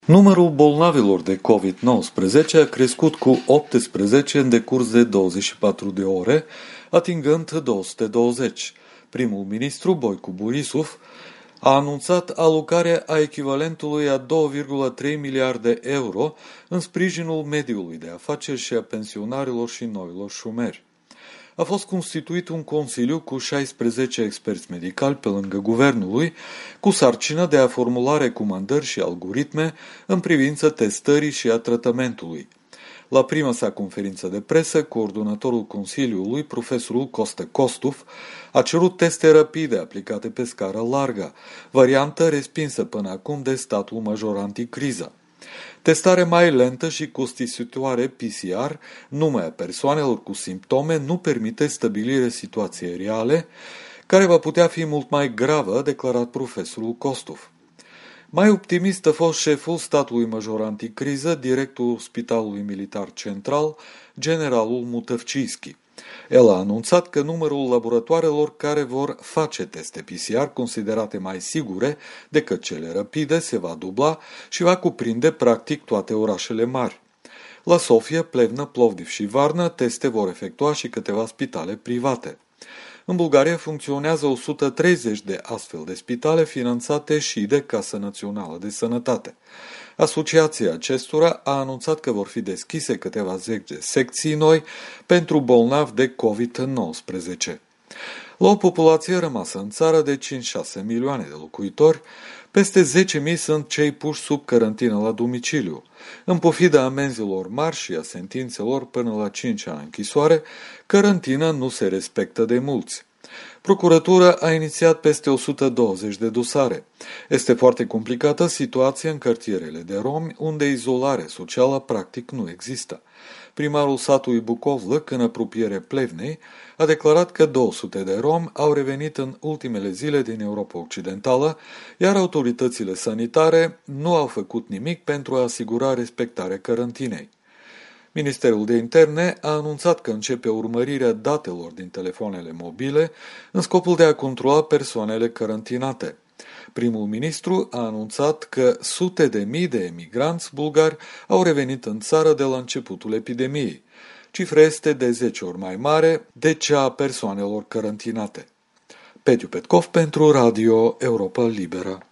Numărul bolnavilor de COVID-19 a crescut cu 18 în decurs de 24 de ore, atingând 220. Primul ministru, Boicu Borisov, a anunțat alocarea a echivalentului a 2,3 miliarde euro în sprijinul mediului de afaceri și a pensionarilor și noilor șomeri. A fost constituit un consiliu cu 16 experți medicali pe lângă guvernului, cu sarcina de a formula recomandări și algoritme în privința testării și a tratamentului. La prima sa conferință de presă, coordonatorul Consiliului, profesorul Costă Costuf, a cerut teste rapide aplicate pe scară largă, variantă respinsă până acum de statul major anticriză. Testare mai lentă și costisitoare PCR numai a persoanelor cu simptome nu permite stabilirea situației reale, care va putea fi mult mai gravă, a declarat profesorul Costuf. Mai optimist a fost șeful statului major anticriză, directorul Spitalului Militar Central, generalul Mutăvciski. El a anunțat că numărul laboratoarelor care vor face teste PCR considerate mai sigure decât cele rapide se va dubla și va cuprinde practic toate orașele mari. La Sofia, Plevna, Plovdiv și Varna teste vor efectua și câteva spitale private. În Bulgaria funcționează 130 de astfel de spitale finanțate și de Casa Națională de Sănătate. Asociația acestora a anunțat că vor fi deschise câteva zeci de secții noi pentru bolnavi de COVID-19. La o populație rămasă în țară de 5-6 milioane de locuitori, peste 10.000 sunt cei puși sub carantină la domiciliu. În pofida amenzilor mari și a sentințelor până la 5 ani închisoare, carantina nu se respectă de mulți. Procuratura a inițiat peste 120 de dosare. Este foarte complicată situația în cartierele de romi, unde izolare socială practic nu există. Primarul satului Bucovlăc, în apropiere Plevnei, a declarat că 200 de romi au revenit în ultimele zile din Europa Occidentală, iar autoritățile sanitare nu au făcut nimic pentru a asigura respectarea carantinei. Ministerul de Interne a anunțat că începe urmărirea datelor din telefoanele mobile în scopul de a controla persoanele carantinate. Primul ministru a anunțat că sute de mii de emigranți bulgari au revenit în țară de la începutul epidemiei. Cifra este de 10 ori mai mare de cea a persoanelor carantinate. Petiu Petkov pentru Radio Europa Liberă.